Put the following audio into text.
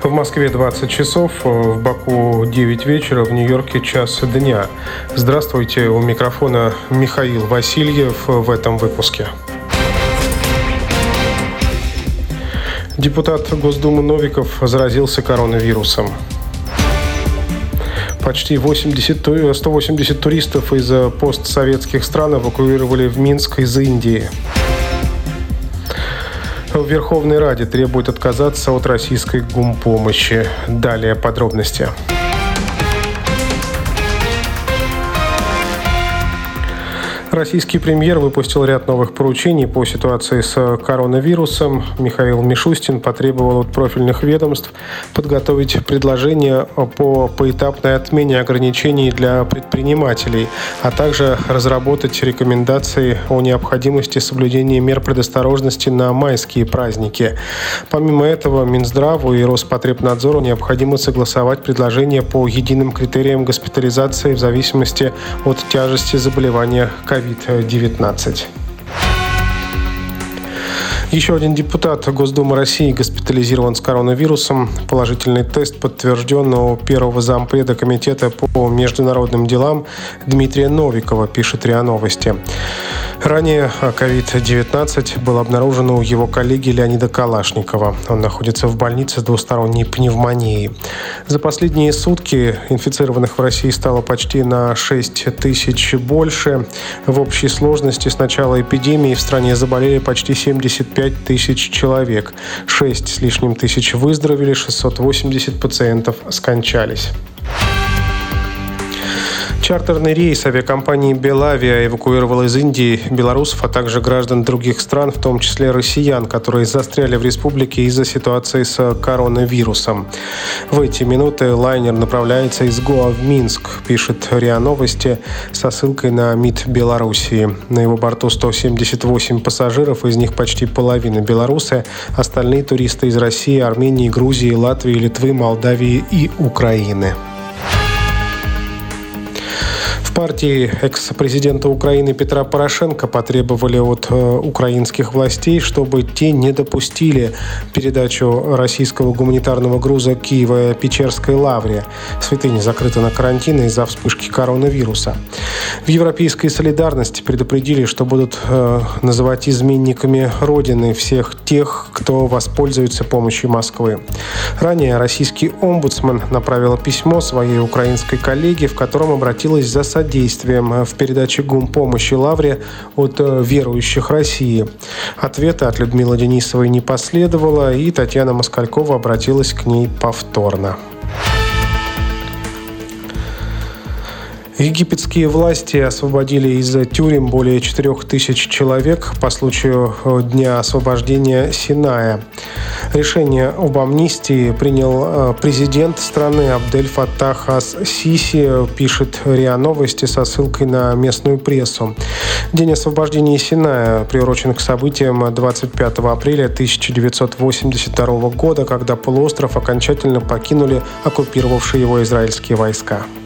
В Москве 20 часов, в Баку 9 вечера, в Нью-Йорке час дня. Здравствуйте, у микрофона Михаил Васильев в этом выпуске. Депутат Госдумы Новиков заразился коронавирусом. Почти 180 туристов из постсоветских стран эвакуировали в Минск из Индии. В Верховной Раде требуют отказаться от российской гумпомощи. Далее подробности. Российский премьер выпустил ряд новых поручений по ситуации с коронавирусом. Михаил Мишустин потребовал от профильных ведомств подготовить предложение по поэтапной отмене ограничений для предпринимателей, а также разработать рекомендации о необходимости соблюдения мер предосторожности на майские праздники. Помимо этого, Минздраву и Роспотребнадзору необходимо согласовать предложения по единым критериям госпитализации в зависимости от тяжести заболевания COVID-19. Еще один депутат Госдумы России госпитализирован с коронавирусом. Положительный тест подтвержден у первого зампреда комитета по международным делам Дмитрия Новикова, пишет РИА Новости. Ранее COVID-19 был обнаружен у его коллеги Леонида Калашникова. Он находится в больнице с двусторонней пневмонией. За последние сутки инфицированных в России стало почти на 6 тысяч больше. В общей сложности с начала эпидемии в стране заболели почти 75 тысяч человек. 6 с лишним тысяч выздоровели, 680 пациентов скончались. Чартерный рейс авиакомпании «Белавиа» эвакуировал из Индии белорусов, а также граждан других стран, в том числе россиян, которые застряли в республике из-за ситуации с коронавирусом. В эти минуты лайнер направляется из Гоа в Минск, пишет РИА Новости со ссылкой на МИД Белоруссии. На его борту 178 пассажиров, из них почти половина белорусы, остальные туристы из России, Армении, Грузии, Латвии, Литвы, Молдавии и Украины. В партии экс-президента Украины Петра Порошенко потребовали от украинских властей, чтобы те не допустили передачу российского гуманитарного груза Киево-Печерской лавре. Святыня закрыта на карантин из-за вспышки коронавируса. В Европейской солидарности предупредили, что будут называть изменниками Родины всех тех, кто воспользуется помощью Москвы. Ранее российский омбудсмен направила письмо своей украинской коллеге, в котором обратилась за содействием в передаче гумпомощи лавре от верующих России. Ответа от Людмилы Денисовой не последовало, и Татьяна Москалькова обратилась к ней повторно. Египетские власти освободили из тюрем более 4000 человек по случаю Дня освобождения Синая. Решение об амнистии принял президент страны Абдель Фаттах ас-Сиси, пишет РИА Новости со ссылкой на местную прессу. День освобождения Синая приурочен к событиям 25 апреля 1982 года, когда полуостров окончательно покинули оккупировавшие его израильские войска.